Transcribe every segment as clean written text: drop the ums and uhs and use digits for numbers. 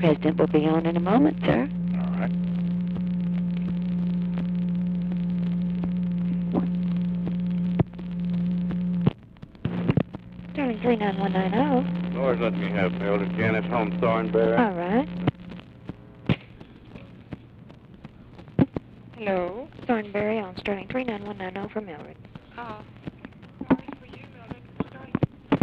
President will be on in a moment, sir. All right. Sterling 39190. Lord, let me have Elder Janice Holmes Thornberry. All right. Hello? Thornberry on Sterling 39190 for Mildred. Sorry for you, Mildred. Sterling.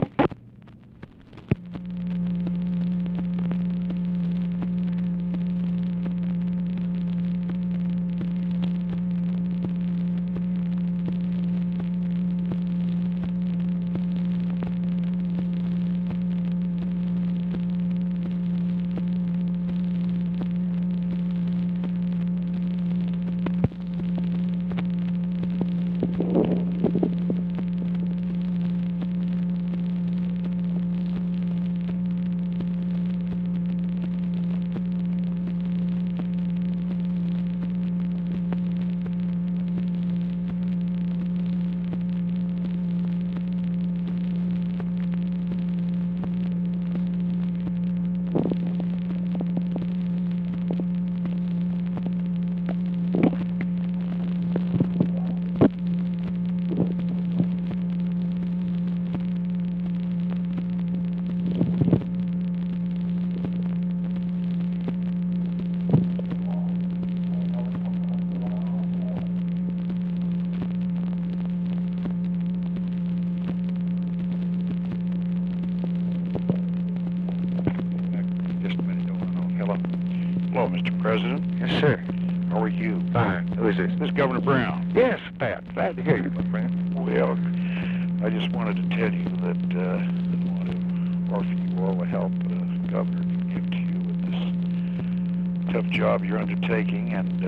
Hello, Mr. President. Yes, sir. How are you? Fine. Who is this? This is Governor Brown. Yes, Pat. Glad to hear you, my friend. Well, I just wanted to tell you that I want to offer you all the help the governor can give to you with this tough job you're undertaking. And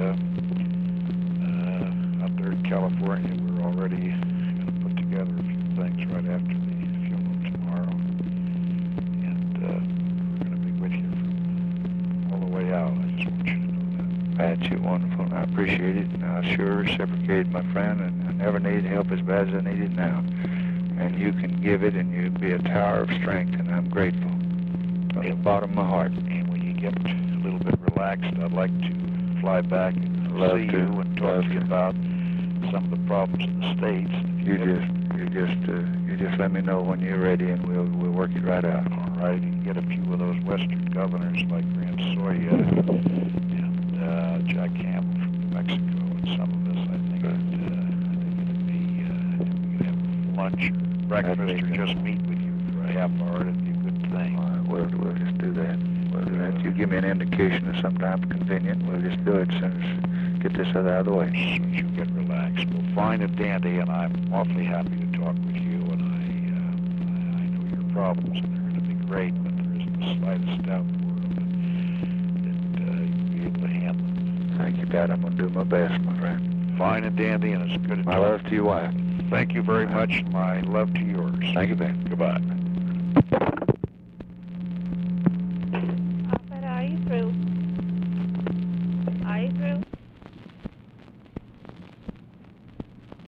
out there in California, we're already going to put together a few things right after the funeral tomorrow. And we're going to be with you all the way out. I just want you to know that. Pat, you're wonderful, and I appreciate it. And I sure reciprocate, my friend, and I never need help as bad as I need it now. And you can give it, and you'll be a tower of strength, and I'm grateful from the bottom of my heart. And when you get a little bit relaxed, I'd like to fly back and see you and talk to you about some of the problems in the States. You just let me know when you're ready, and we'll work it right out. All right, you can get a few of those Western governors like Grant Soya and Jack Campbell from New Mexico, and some of us, I think it'd be, we could have lunch or breakfast or just meet with you for a half hour. It'd be a good thing. All right, we'll just do that. We'll do that. You give me an indication of some time convenient. We'll just do it as soon as get this other out of the way. As soon as you get relaxed. Well, fine and dandy, and I'm awfully happy to talk with you, and I know your problems, and they're going to be great, but there isn't the slightest doubt in the world that you'll be able to handle it. Thank you, Pat. I'm going to do my best, my friend. Fine and dandy, and it's good to My talk. love to your wife. Thank you very much. My love to yours. Thank you, Ben. Goodbye.